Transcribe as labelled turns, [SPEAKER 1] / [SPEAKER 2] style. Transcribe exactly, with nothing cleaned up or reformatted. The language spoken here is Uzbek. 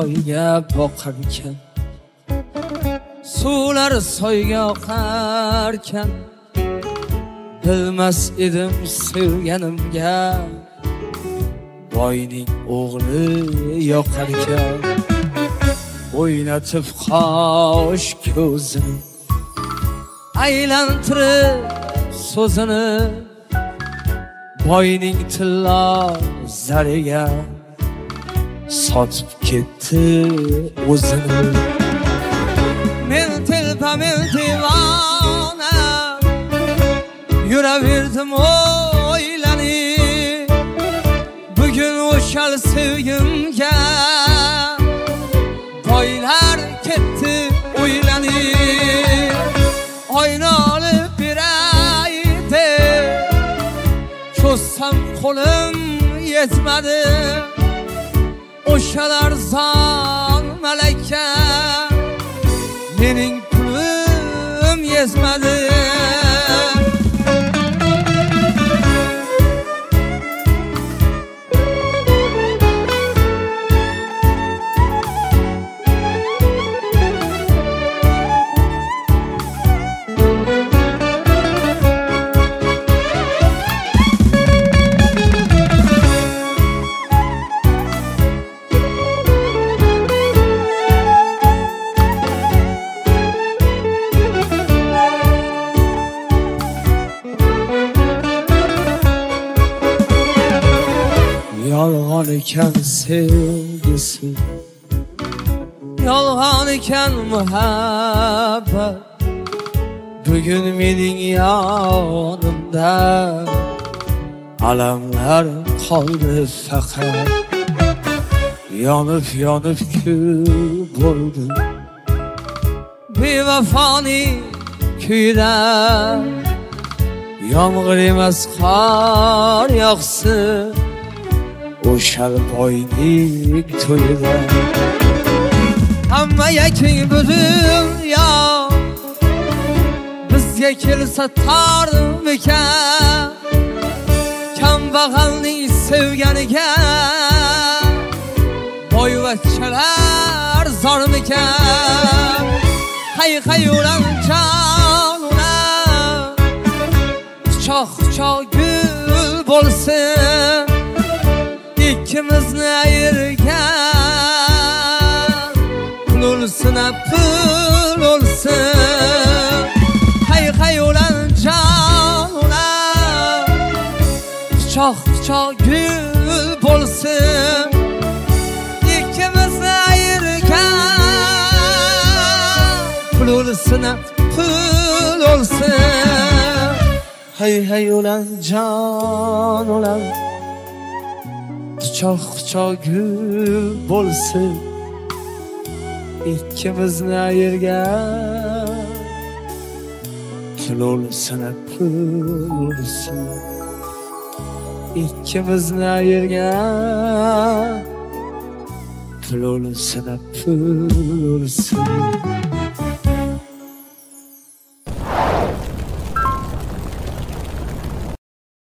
[SPEAKER 1] soyga boqarkan, suvlar soyga oqarkan, bilmas edim sevganimga boyning o'g'li yoqarkan. O'ynatib qosh ko'zini, aylantirib so'zini, boyning tilla zariga sotib ketdi o'zini. Men telpa, men divona, yuraverdim o'ylanib, bugun o'shal sevgimga boylar ketdi o'ylanib. Oyna olib beray deb cho'zsam qo'lim yetmadi, o'shalar zon malaka mening pulim yetmadi. Yolg'on ekan sevgisi, yolg'on ekan muhabbat, bugun mening yonimda alamlar qoldi faqat. Yonib yonib kul bo'ldim bevafoning kuyida, yomg'ir emas qor yog'sin o'shal boyning to'yida. Hamma yaking bu dunyo bizga kelsa tormikan, kambag'alning sevganiga boyvachchalar zormikan. Hay hay ulan jon ulan, quchoq quchoq gul bo'lsin, ikkimizni ayirgan pul o'lsin, pul o'lsin. Hay hay ulan jon ulan, quchoq quchoq gul bo'lsin, ikkimizni ayirgan pul o'lsin, pul o'lsin. Hay hay ulan jon ulan, quchoq quchoq gul bo'lsin, ikkimizni ayirgan pul o'lsin, pul o'lsin. Ikkimizni ayirgan pul o'lsin, pul o'lsin.